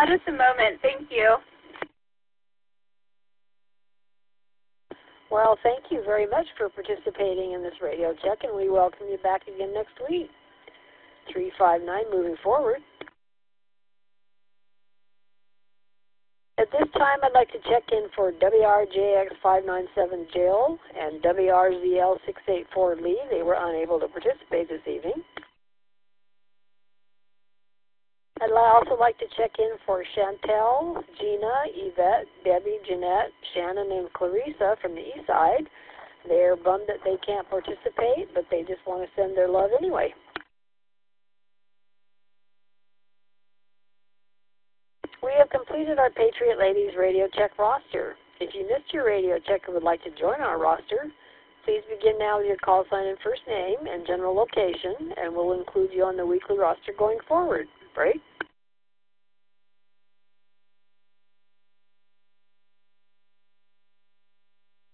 Not at the moment. Thank you. Well, thank you very much for participating in this radio check, and we welcome you back again next week. 359 moving forward. At this time, I'd like to check in for WRJX597 Jill and WRZL684 Lee. They were unable to participate this evening. I'd also like to check in for Chantel, Gina, Yvette, Debbie, Jeanette, Shannon, and Clarissa from the East Side. They're bummed that they can't participate, but they just want to send their love anyway. We have completed our Patriot Ladies Radio Check roster. If you missed your radio check and would like to join our roster, please begin now with your call sign and first name and general location, and we'll include you on the weekly roster going forward. Break.